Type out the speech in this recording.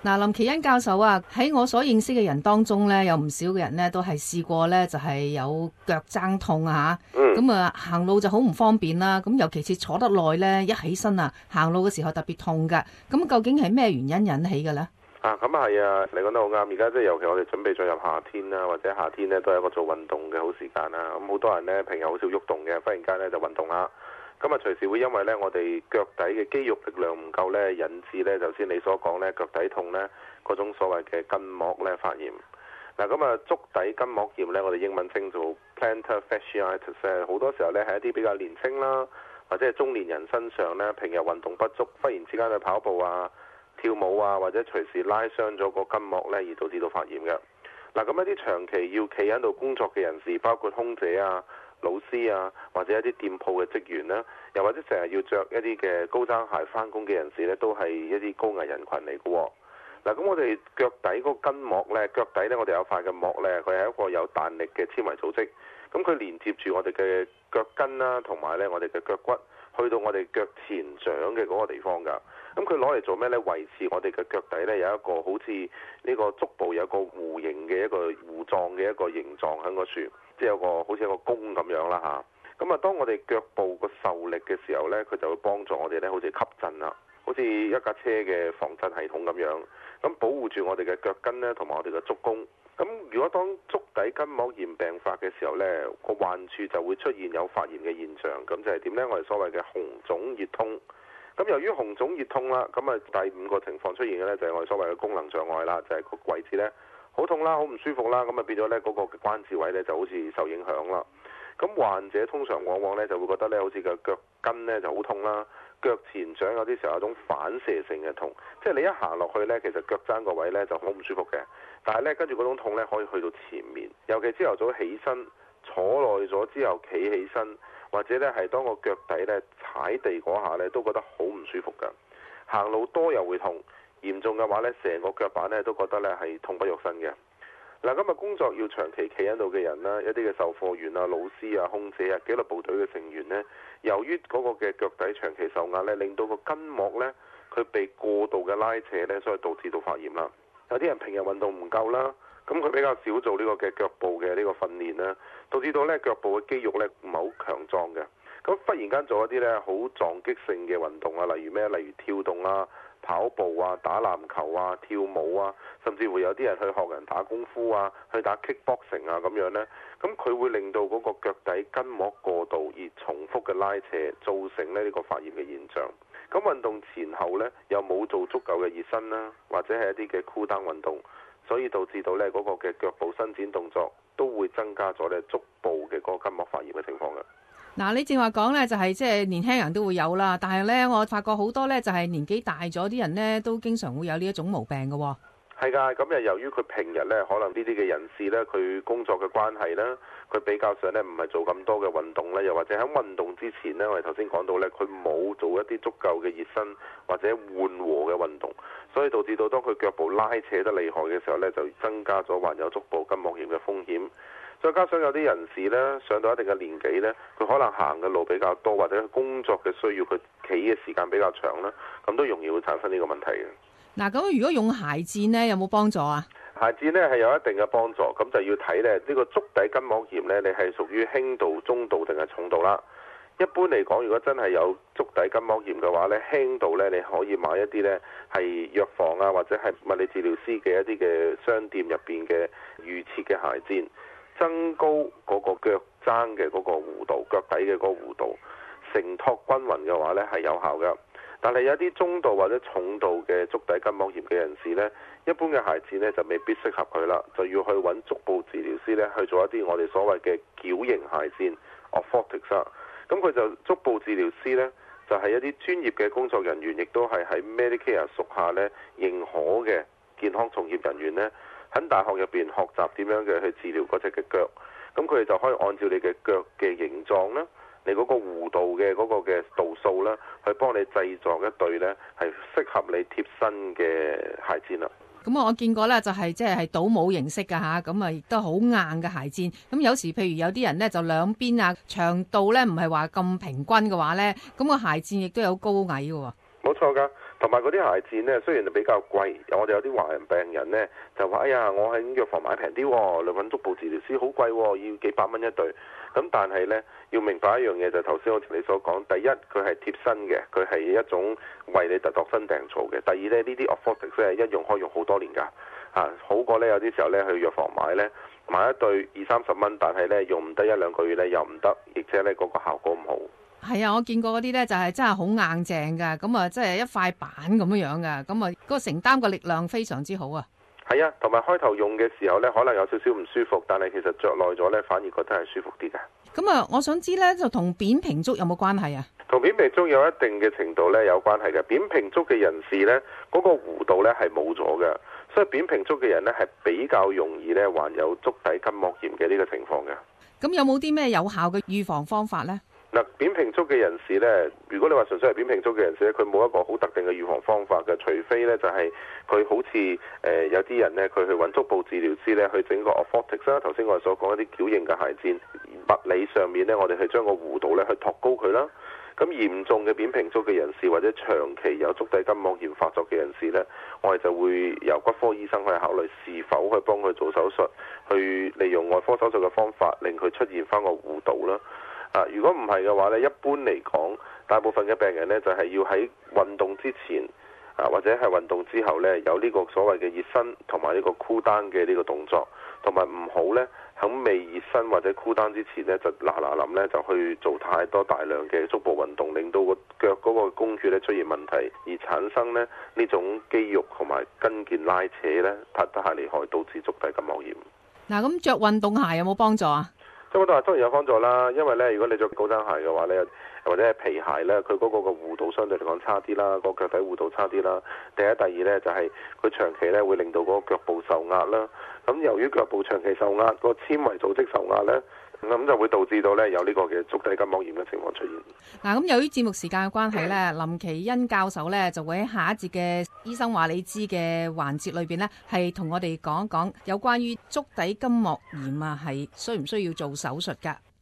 嗱，林奇恩教授啊，喺我所認識嘅人當中咧，有唔少嘅人咧都係試過咧，就係有腳踭痛啊，咁行路就好唔方便啦。咁尤其是坐得耐咧，一起身啊，行路嘅時候特別痛噶。咁究竟係咩原因引起嘅咧？ 咁係啊，你講得好啱。而家即係尤其我哋準備進入夏天啦，或者夏天咧都係一個做運動嘅好時間啦。咁好多人咧平日好少喐動嘅，忽然間咧就運動啦。咁啊，隨時會因為咧我哋腳底嘅肌肉力量唔夠咧，引致咧頭先你所講咧腳底痛咧嗰種所謂嘅筋膜咧發炎。嗱，咁啊足底筋膜炎咧，我哋英文稱做 plantar fasciitis，好多時候咧係一啲比較年輕啦，或者係中年人身上咧平日運動不足，忽然之間去跑步啊、跳舞啊，或者隨時拉傷咗個筋膜咧，而導致到發炎嘅。嗱，咁一啲長期要企喺度工作嘅人士，包括空姐啊、老師啊，或者一啲店鋪嘅職員啦，又或者成日要着一啲嘅高踭鞋返工嘅人士呢，都係一啲高危人群嚟嘅。嗱，咁我哋腳底嗰個筋膜呢，腳底呢，我哋有塊嘅膜呢，佢係一個有彈力嘅纖維組織，咁佢連接住我哋嘅腳跟啦，同埋呢我哋嘅腳骨，去到我哋腳前掌嘅嗰個地方㗎。咁佢攞嚟做咩呢？維持我哋嘅腳底呢，有一個好似呢個足部有個弧形嘅一個弧狀嘅一個形狀喺個處，即係有個好似一個弓咁樣啦嚇。咁啊，當我哋腳部個受力嘅時候呢，佢就會幫助我哋呢，好似吸震啦，好似一架車嘅防震系統咁樣，咁保護住我哋嘅腳跟呢，同埋我哋嘅足弓。咁如果當足底筋膜炎病發嘅時候呢，個患處就會出現有發炎嘅現象，咁就係點呢？我哋所謂嘅紅腫熱痛。咁由於紅腫熱痛啦，咁啊第5個情況出現嘅呢，就係我哋所謂嘅功能障礙啦，就係個位置呢好痛啦，好唔舒服啦，咁啊變咗呢嗰個關節位呢就好似受影響啦。咁患者通常往往呢就會覺得呢好似個腳跟呢就好痛啦，腳前掌有啲時候有一種反射性嘅痛，即係你一行落去呢，其實腳踭個位呢就好唔舒服嘅，但係呢跟住嗰種痛呢可以去到前面，尤其朝頭早起身坐耐咗之後企起身，或者咧係當個腳底咧踩地嗰下咧，都覺得好唔舒服㗎。行路多又會痛，嚴重嘅話咧，成個腳板咧都覺得咧係痛不欲生嘅。嗱，今日工作要長期企喺度嘅人啦，一啲嘅售貨員啊、老師啊、空姐啊、紀律部隊嘅成員呢，由於嗰個嘅腳底長期受壓咧，令到個筋膜咧佢被過度嘅拉扯咧，所以導致到發炎啦。有啲人平日運動唔夠啦。咁佢比較少做呢個嘅腳部嘅呢個訓練啦，導致到呢腳部嘅肌肉呢唔係好強壯嘅。咁忽然間做一啲呢好撞擊性嘅運動啊，例如咩？例如跳動啊、跑步啊、打籃球啊、跳舞啊，甚至會有啲人去學人打功夫啊、去打 kickboxing 啊咁樣呢。咁佢會令到嗰個腳底筋膜過度而重複嘅拉扯，造成呢個發炎嘅現象。咁運動前後呢，又冇做足夠嘅熱身啦，或者係一啲嘅 cool down 運動。所以導致到呢嗰個嘅腳部伸展動作都會增加咗呢足部嘅嗰個筋膜發炎嘅情況嘅。 嗱，你正話講呢，就係即係年輕人都會有啦，但係呢，我發覺好多呢，就係年紀大咗啲人呢，都經常會有呢一種毛病嘅喎。 係㗎，咁由於佢平日呢，可能呢啲嘅人士呢，佢工作嘅關係啦，佢比較上呢唔係做咁多嘅運動啦，又或者喺運動之前呢，我哋頭先講到呢，佢冇做一啲足夠嘅熱身或者緩和嘅運動，所以導致到當佢腳部拉扯得厲害嘅時候呢，就增加咗患有足部筋膜炎嘅風險。再加上有啲人士呢，上到一定嘅年紀呢，佢可能行嘅路比較多，或者工作嘅需要佢企嘅時間比較長啦，咁都容易會產生呢個問題嘅。 嗱，咁如果用鞋墊呢，有冇幫助啊？ 鞋墊呢係有一定嘅幫助，咁就要睇呢個足底筋膜炎呢，你係屬於輕度、中度定係重度啦。一般嚟講，如果真係有足底筋膜炎嘅話呢，輕度呢，你可以買一啲呢係藥房啊，或者係物理治療師嘅一啲嘅商店入邊嘅預設嘅鞋墊，增高嗰個腳踭嘅嗰個弧度，腳底嘅嗰個弧度，承托均勻嘅話呢係有效㗎。但係有啲中度或者重度嘅足底筋膜炎嘅人士呢，一般嘅鞋墊呢就未必適合佢啦，就要去揾足部治療師呢去做一啲我哋所謂嘅矯形鞋墊 orthotics。咁佢就足部治療師呢，就係一啲專業嘅工作人員，亦都係喺 Medicare 屬下呢認可嘅健康從業人員呢，喺大學入邊學習點樣嘅去治療嗰隻嘅腳。咁佢哋就可以按照你嘅腳嘅形狀啦，你嗰個弧度嘅嗰個嘅度數啦，去幫你製作一對呢係適合你貼身嘅鞋墊啦。 咁我見過咧，就係即係倒模形式㗎吓，咁啊亦都好硬嘅鞋墊。咁有時譬如有啲人咧就兩邊啊長度咧唔係話咁平均嘅話咧，咁個鞋墊亦都有高矮嘅喎。 冇錯㗎， 同埋嗰啲鞋墊呢，雖然係比較貴，我哋有啲華人病人呢，就話：哎呀，我喺藥房買平啲喎，嚟揾足部治療師好貴喎，要幾百蚊一對。咁但係呢，要明白一樣嘢就係頭先好似你所講，第一佢係貼身嘅，佢係一種為你度身訂造嘅。第二呢，呢啲 Orthotics 係一用可以用好多年㗎，好過呢有啲時候呢去藥房買呢，買一對20-30蚊，但係呢用唔得1-2個月呢又唔得，而且呢嗰個效果唔好。 係啊，我見過嗰啲咧就係真係好硬淨噶，咁啊即係一塊板咁樣樣噶，咁啊嗰個承擔嘅力量非常之好啊。 係啊，同埋開頭用嘅時候咧，可能有少少唔舒服，但係其實着耐咗咧，反而覺得係舒服啲嘅。 咁啊，我想知咧就同扁平足有冇關係啊？ 同扁平足有一定嘅程度咧有關係嘅。扁平足嘅人士咧，嗰個弧度咧係冇咗嘅，所以扁平足嘅人咧係比較容易咧患有足底筋膜炎嘅呢個情況嘅。咁有冇啲咩有效嘅預防方法咧？ 嗱，扁平足嘅人士呢，如果你話純粹係扁平足嘅人士咧，佢冇一個好特定嘅預防方法嘅，除非呢就係佢好似有啲人呢，佢去揾足部治療師呢，去整個 Orthotics 啦。頭先我哋所講一啲矯形嘅鞋墊，物理上面呢，我哋去將個弧度呢去托高佢啦。咁嚴重嘅扁平足嘅人士或者長期有足底筋膜炎發作嘅人士呢，我哋就會由骨科醫生去考慮是否去幫佢做手術，去利用外科手術嘅方法令佢出現翻個弧度啦。如果唔係嘅話呢，一般嚟講，大部分嘅病人呢就係要喺運動之前或者係運動之後呢，有呢個所謂嘅熱身同埋呢個 cool down 嘅呢個動作，同埋唔好呢，喺未熱身或者 cool down之前呢，就嗱臨呢就去做太多大量嘅足部運動，令到個腳嗰個弓血呢出現問題，而產生呢種肌肉同埋筋腱拉扯呢，太厲害，導致足底筋膜炎。 嗱，咁着運動鞋有冇幫助啊？ 咁當然有幫助啦，因為咧，如果你着高踭鞋嘅話咧，或者係皮鞋咧，佢嗰個弧度相對嚟講差啲啦，個腳底弧度差啲啦。第一、第二咧就係佢長期咧會令到嗰個腳部受壓啦。咁由於腳部長期受壓，個纖維組織受壓咧，咁就會導致到咧有呢個嘅足底筋膜炎嘅情況出現。 嗱，咁由於節目時間嘅關係咧，林奇恩教授咧就會喺下一節嘅醫生話你知嘅環節裏邊咧，係同我哋講一講有關於足底筋膜炎係需唔需要做手術㗎？